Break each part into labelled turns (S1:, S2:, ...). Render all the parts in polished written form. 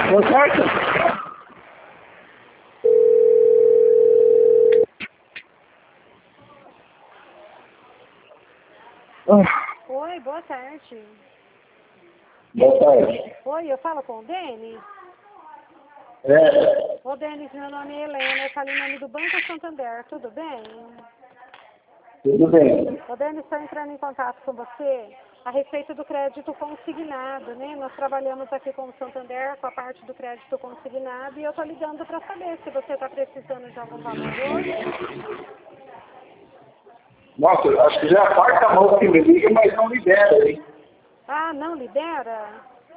S1: Tá certo?
S2: Oi, boa tarde.
S1: Boa tarde.
S2: Oi, eu falo com o Denis?
S1: É,
S2: Ô, Denis, meu nome é Helena, eu falo em nome do Banco Santander, tudo bem?
S1: tudo bem.
S2: Ô, Denis, estou entrando em contato com você a respeito do crédito consignado, né? Nós trabalhamos aqui com o Santander, com a parte do crédito consignado, e eu estou ligando para saber se você está precisando de algum valor hoje.
S1: Nossa, eu acho que já é a quarta mão que me liga, mas não libera, hein?
S2: Ah, não libera?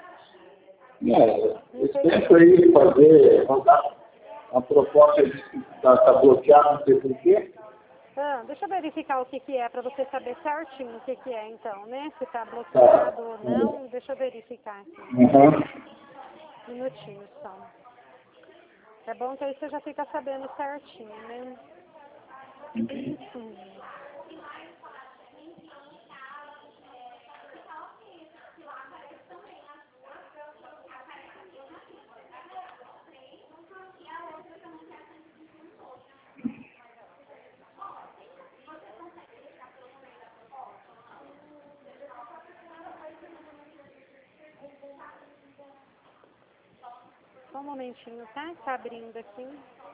S1: Esse tempo aí fazer uma proposta de que tá bloqueado, não sei por quê.
S2: Ah, deixa eu verificar o que é, para você saber certinho o que é, então, né? Se está bloqueado ou não, deixa eu verificar aqui. Um minutinho só. É bom que aí você já fica sabendo certinho, né? Só um momentinho, tá? Tá abrindo aqui.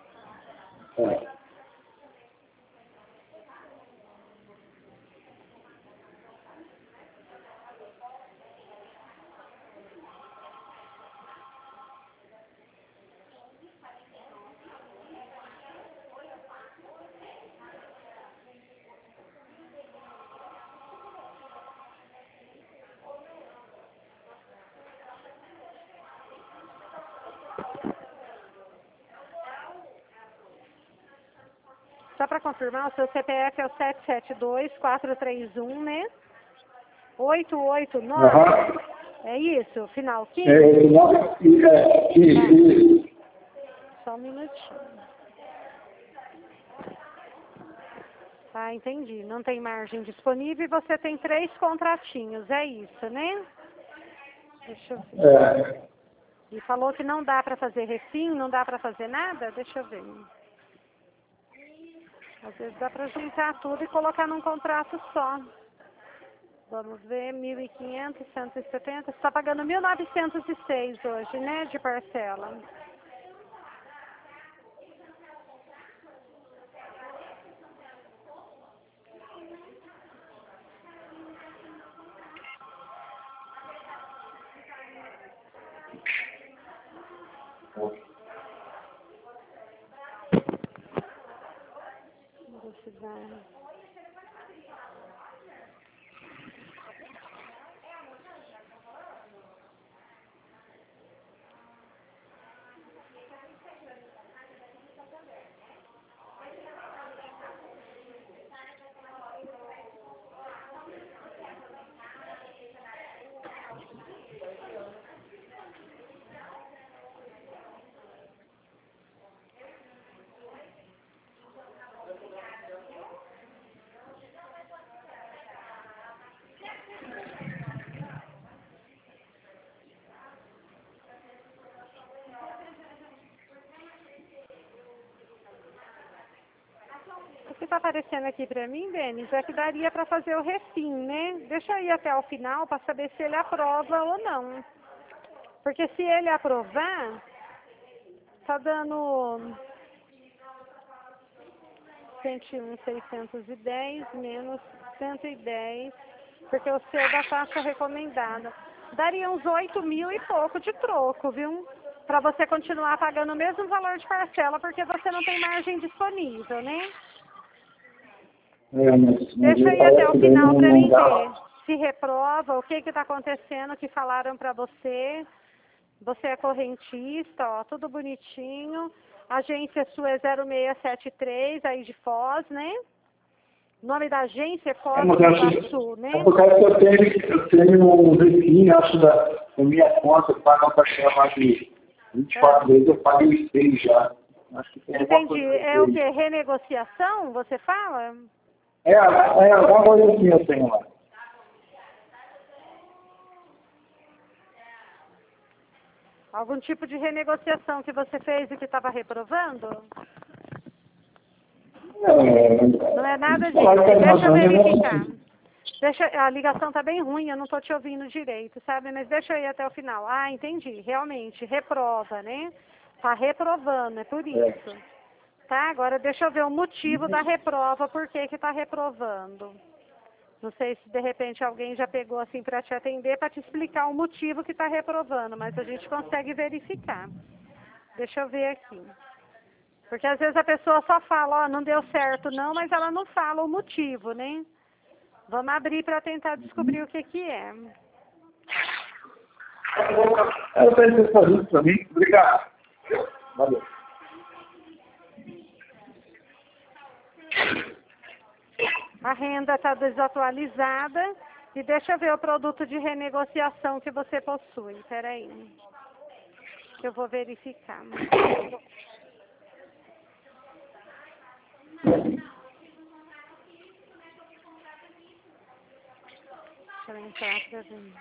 S2: Só para confirmar, o seu CPF é o 772-431, né? 889. É isso? Final 15?
S1: Isso.
S2: Só um minutinho. Tá, entendi. Não tem margem disponível e você tem 3 contratinhos, é isso, né? Deixa eu ver. E falou que não dá para fazer refim, não dá para fazer nada? Deixa eu ver. Às vezes dá para juntar tudo e colocar num contrato só. Vamos ver, 1.500, 170. Você está pagando 1.906 hoje, né, de parcela. Velocidade. O que está aparecendo aqui para mim, Denis, é que daria para fazer o refim, né? Deixa eu ir até o final para saber se ele aprova ou não. Porque se ele aprovar, tá dando 101.610 menos 110, porque o seu da taxa recomendada. Daria uns 8 mil e pouco de troco, viu? Para você continuar pagando o mesmo valor de parcela, porque você não tem margem disponível, né? Deixa eu ir até o final para mim ver se reprova, o que está acontecendo, o que falaram para você. Você é correntista, ó, tudo bonitinho. A agência sua é 0673, aí de Foz, né? O nome da agência é Foz do Iguaçu, né?
S1: É por causa que eu tenho um vizinho, acho, da minha conta, eu pago uma parcela mais de 24 vezes, eu paguei 6 já. Acho que tem
S2: entendi. É o que? Renegociação, você fala?
S1: Alguma coisa assim eu tenho lá.
S2: Algum tipo de renegociação que você fez e que estava reprovando? Não é nada disso. Deixa eu verificar. A ligação está bem ruim, eu não estou te ouvindo direito, sabe? Mas deixa eu ir até o final. Ah, entendi. Realmente, reprova, né? Está reprovando, é por isso. Tá? Agora deixa eu ver o motivo da reprova, por que está reprovando. Não sei se de repente alguém já pegou assim para te atender, para te explicar o motivo que está reprovando, mas a gente consegue verificar. Deixa eu ver aqui. Porque às vezes a pessoa só fala, ó, não deu certo não, mas ela não fala o motivo, né? Vamos abrir para tentar descobrir o que é.
S1: Eu tenho que fazer isso para mim. Obrigado. Valeu.
S2: A renda está desatualizada e deixa eu ver o produto de renegociação que você possui. Espera aí, que eu vou verificar. Deixa eu entrar para ver.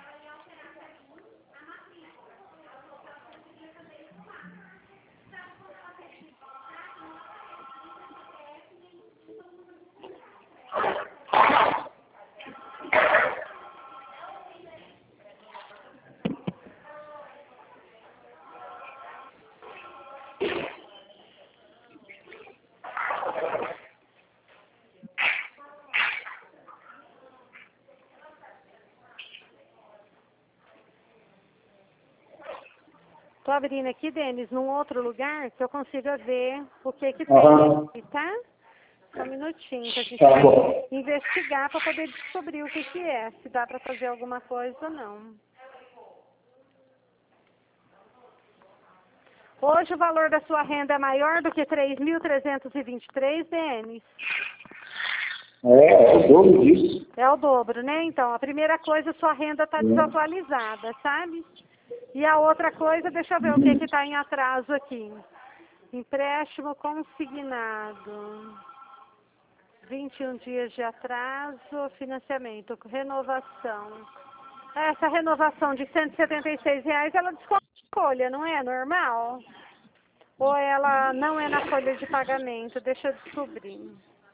S2: Estou abrindo aqui, Denis, num outro lugar que eu consiga ver o que tem aqui, tá? Só um minutinho, que a gente vai investigar para poder descobrir o que é, se dá para fazer alguma coisa ou não. Hoje o valor da sua renda é maior do que 3.323, Denis?
S1: É o dobro disso.
S2: É o dobro, né? Então, a primeira coisa, sua renda está desatualizada, sabe? E a outra coisa, deixa eu ver o que está em atraso aqui. Empréstimo consignado. 21 dias de atraso, financiamento, renovação. Essa renovação de R$176, ela desconta a folha, não é normal? Ou ela não é na folha de pagamento? Deixa eu descobrir.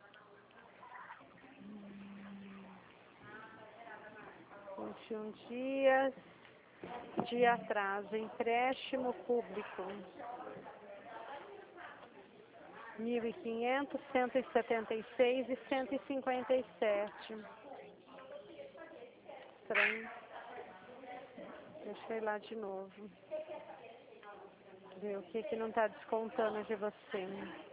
S2: Um dias de atraso, empréstimo público. 1.500, 176 e 157. Estranho. Deixa eu ir lá de novo. Ver o que não está descontando de você.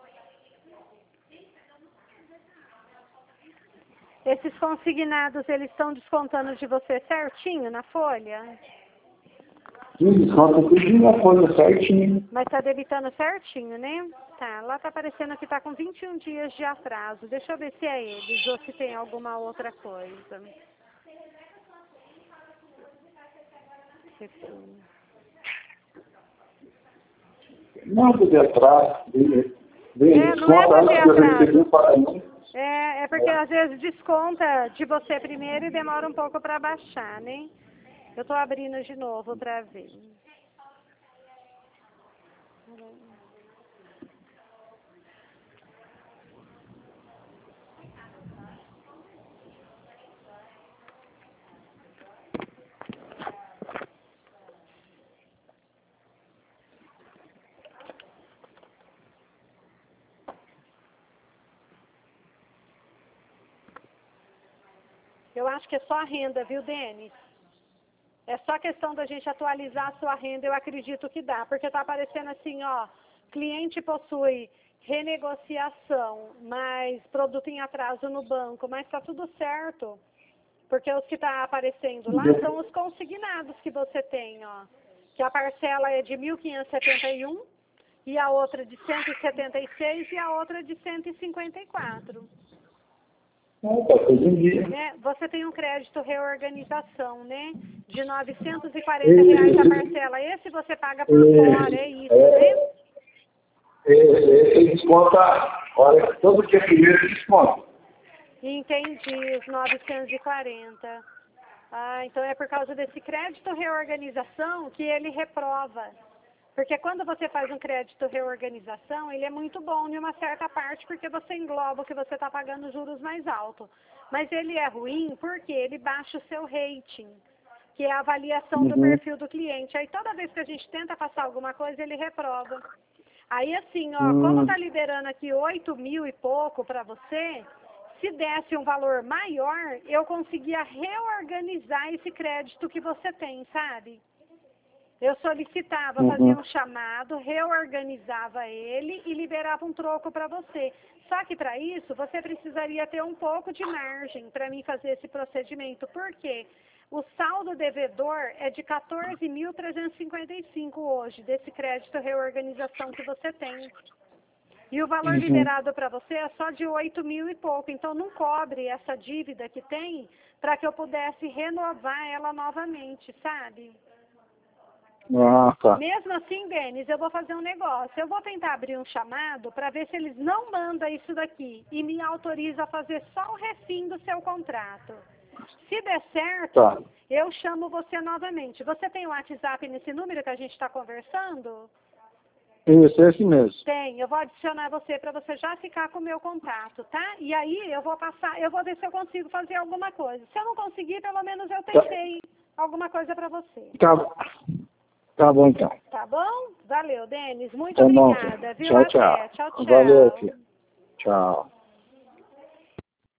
S2: Esses consignados, eles estão descontando de você certinho na folha?
S1: Sim, desconta tudo na folha certinho.
S2: Mas está debitando certinho, né? Tá, lá está aparecendo que está com 21 dias de atraso. Deixa eu ver se é eles ou se tem alguma outra coisa.
S1: Nada de atraso.
S2: Não é de atraso. É porque às vezes desconta de você primeiro e demora um pouco para baixar, né? Eu estou abrindo de novo para ver. Eu acho que é só a renda, viu, Denis? É só questão da gente atualizar a sua renda, eu acredito que dá. Porque está aparecendo assim, ó, cliente possui renegociação, mas produto em atraso no banco, mas está tudo certo. Porque os que está aparecendo lá são os consignados que você tem, ó. Que a parcela é de 1.571 e a outra de 176 e a outra de 154. Né? Você tem um crédito reorganização, né? De R$940 a parcela. Esse você paga por fora, é isso, né?
S1: Ele desconta, olha, todo dia primeiro desconta.
S2: Entendi, os 940. Ah, então é por causa desse crédito reorganização que ele reprova. Porque quando você faz um crédito reorganização, ele é muito bom em uma certa parte, porque você engloba o que você está pagando juros mais alto. Mas ele é ruim porque ele baixa o seu rating, que é a avaliação do perfil do cliente. Aí toda vez que a gente tenta passar alguma coisa, ele reprova. Aí assim, ó, como está liberando aqui 8 mil e pouco para você, se desse um valor maior, eu conseguia reorganizar esse crédito que você tem, sabe? Eu solicitava, fazia um chamado, reorganizava ele e liberava um troco para você. Só que para isso, você precisaria ter um pouco de margem para mim fazer esse procedimento. Por quê? O saldo devedor é de 14.355 hoje, desse crédito reorganização que você tem. E o valor liberado para você é só de 8 mil e pouco. Então, não cobre essa dívida que tem para que eu pudesse renovar ela novamente, sabe?
S1: Ah, tá.
S2: Mesmo assim, Denis, eu vou fazer um negócio. Eu vou tentar abrir um chamado para ver se eles não mandam isso daqui e me autorizam a fazer só o refim do seu contrato. Se der certo,
S1: Tá.
S2: eu chamo você novamente. Você tem o WhatsApp nesse número que a gente está conversando?
S1: Isso, é esse mesmo.
S2: Tem. Eu vou adicionar você para você já ficar com o meu contato, tá? E aí eu vou ver se eu consigo fazer alguma coisa. Se eu não conseguir, pelo menos eu tentei alguma coisa para você.
S1: Tá bom, então.
S2: Tá bom? Valeu, Denis. Muito
S1: Tá bom,
S2: obrigada, viu?
S1: tchau, tchau.
S2: Até. Tchau, tchau.
S1: Valeu, filho. Tchau.